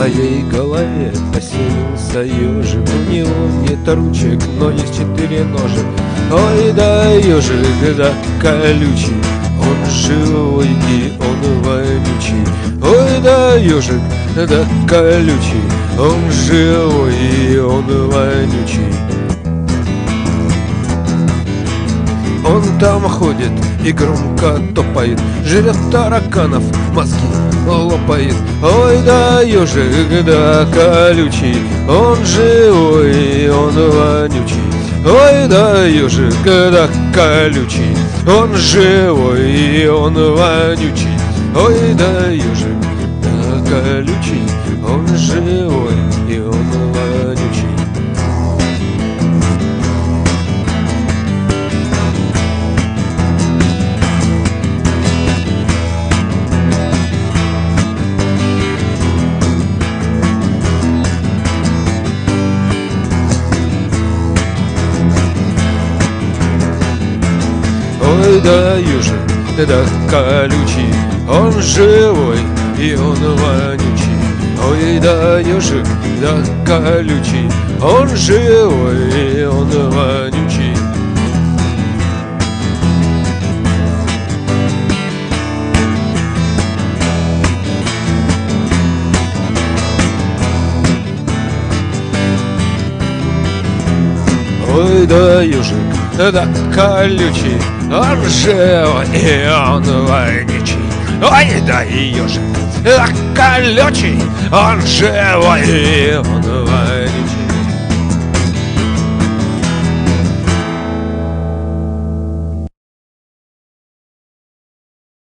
моей голове поселился ежик. У него нет ручек, но есть 4 ножек. Ой, да ежик, да колючий, он живой и он вонючий. Ой, да ежик, да колючий, он живой и он вонючий. Он там ходит и громко топает, жрет тараканов, мозги лопает. Ой, да ежик, да колючий, он живой и он вонючий. Ой, да ежик, да колючий, он живой и он вонючий. Ой, да ежик, да колючий, он живой и он вонючий. Ой, да ежик, да колючий, он живой и он вонючий. Ой, да ежик, да колючий, он живой и он вонючий. Ой, да ежик, да колючий, он живой и он вонючий. Ой, да ежик, да колючий, он живой и он вонючий.